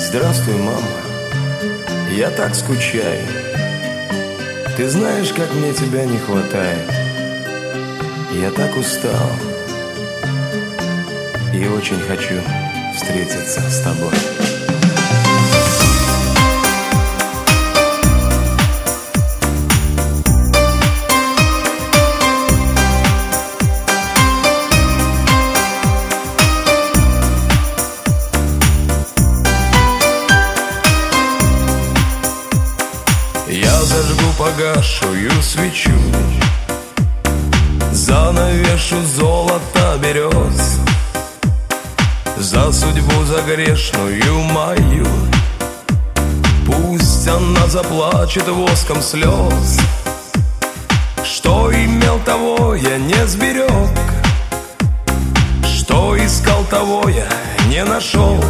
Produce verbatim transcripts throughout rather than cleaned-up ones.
Здравствуй, мама. Я так скучаю. Ты знаешь, как мне тебя не хватает. Я так устал и очень хочу встретиться с тобой. Я зажгу погасшую свечу, занавешу золото берез, за судьбу, за грешную мою. Пусть она заплачет воском слез. Что имел, того я не сберег, что искал, того я не нашел.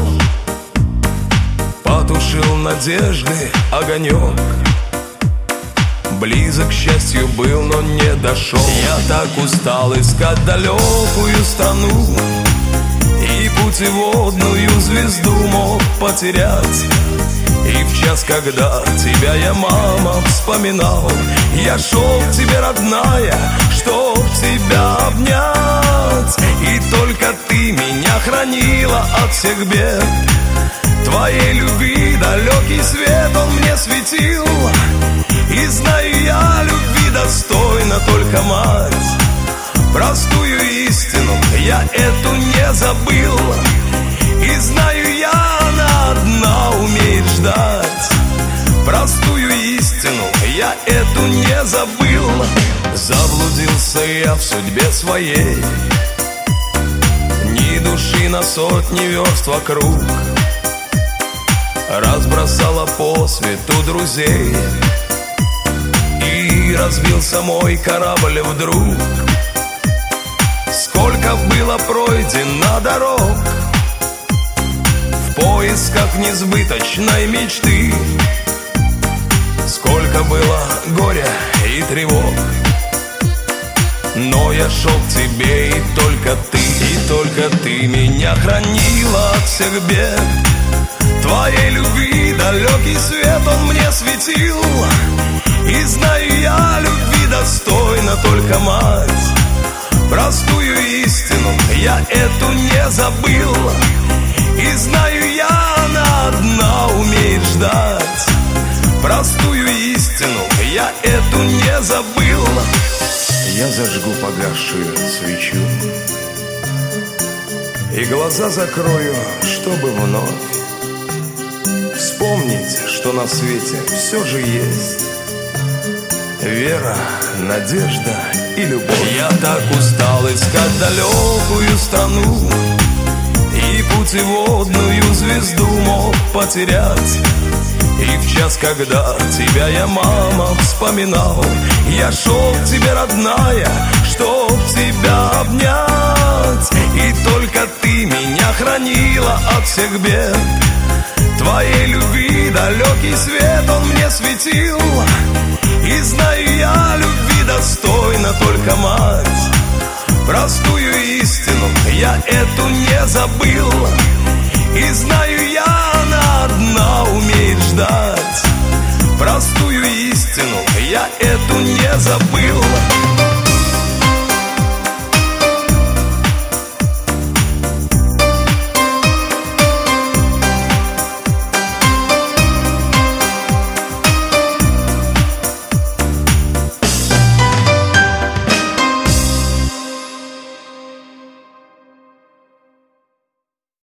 Потушил надежды огонек, близок к счастью был, но не дошел. Я так устал искать далекую страну, и путеводную звезду мог потерять. И в час, когда тебя я, мама, вспоминал, я шел к тебе, родная, чтоб тебя обнять. И только ты меня хранила от всех бед. Твоей любви далекий свет он мне светил. И знаю я, любви достойна только мать. Простую истину я эту не забыл. И знаю я, она одна умеет ждать. Простую истину я эту не забыл. Заблудился я в судьбе своей, ни души на сотни верст вокруг. Разбросала по свету друзей, и разбился мой корабль вдруг. Сколько было пройдено дорог в поисках несбыточной мечты, сколько было горя и тревог. Но я шел к тебе, и только ты, и только ты меня хранила от всех бед. Твоей любви далекий свет он мне светил. И знаю я, любви достойна только мать. Простую истину я эту не забыл. И знаю я, она одна умеет ждать. Простую истину я эту не забыл. Я зажгу погасшую свечу и глаза закрою, чтобы вновь вспомнить, что на свете все же есть вера, надежда и любовь. Я так устал искать далекую страну, и путеводную звезду мог потерять. И в час, когда тебя я, мама, вспоминал, я шел к тебе, родная, чтоб тебя обнять. И только ты меня хранила от всех бед. Твоей любви далекий свет он мне светил. И знаю я, любви достойна только мать. Простую истину я эту не забыл. И знаю я, она одна умеет ждать. Простую истину я эту не забыл.